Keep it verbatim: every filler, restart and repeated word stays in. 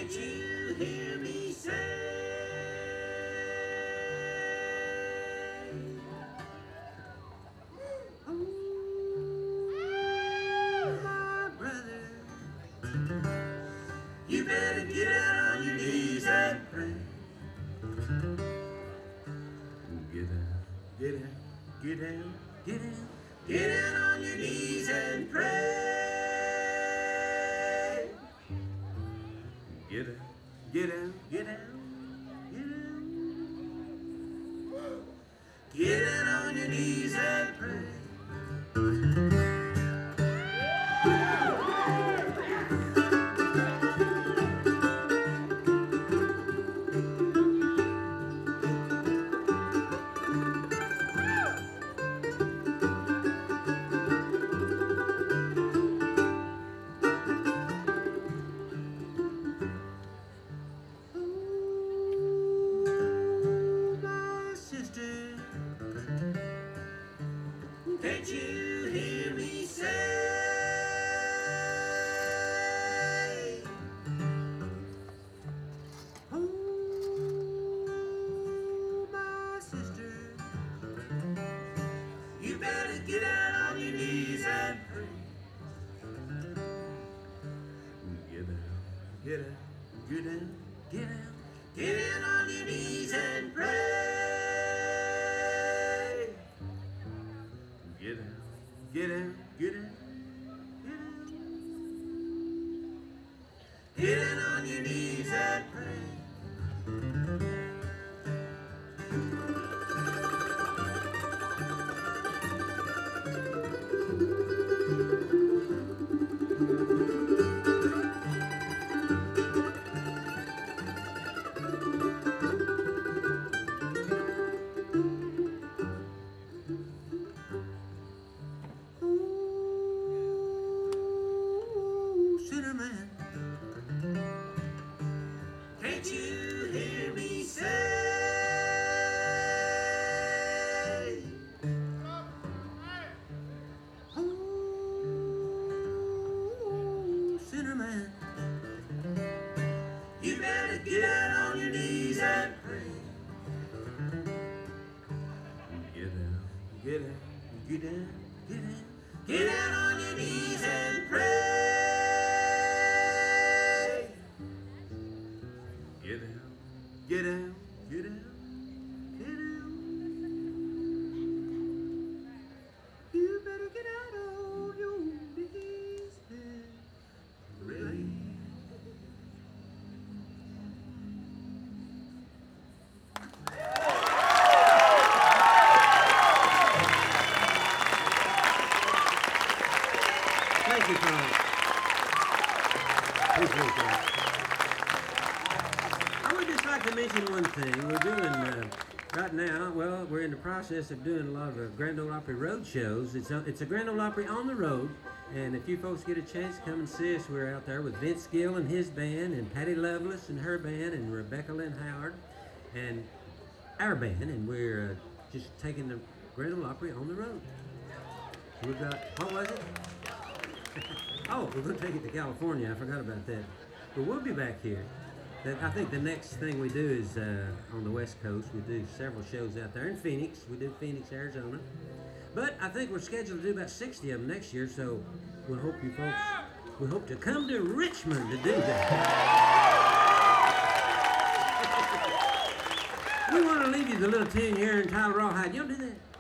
Can't you hear me say, oh, my brother, you better get out on your knees and pray. Get out, get out, get out, get out, get out on your knees and pray. Get out, get out, get out, get out. Get out on your knees and pray. Can't you hear me say, oh, my sister, you better get out on your knees and pray. Get out, get out, get out, get out, get out on your knees and pray. Get out, get out, get out, get out. Get out on your knees and pray. Can't you hear me say, oh, sinner man, you better get out on your knees and pray. Get out, get out, get out, get out, get out on your knees and pray. Get out, get out, get out, get out. You better get out on your knees and pray. Thank you, Frank. Appreciate that. I would just like to mention one thing. We're doing, uh, right now, well, we're in the process of doing a lot of uh, Grand Ole Opry road shows. It's a, it's a Grand Ole Opry on the road, and if you folks get a chance, come and see us. We're out there with Vince Gill and his band, and Patty Lovelace and her band, and Rebecca Lynn Howard, and our band, and we're uh, just taking the Grand Ole Opry on the road. We've got, what was it? Oh, we're going to take it to California. I forgot about that. But we'll be back here. That, I think the next thing we do is uh, on the West Coast. We do several shows out there in Phoenix. We do Phoenix, Arizona. But I think we're scheduled to do about sixty of them next year, so we hope you folks, we hope to come to Richmond to do that. We want to leave you the little tune here entitled Rawhide. You don't do that.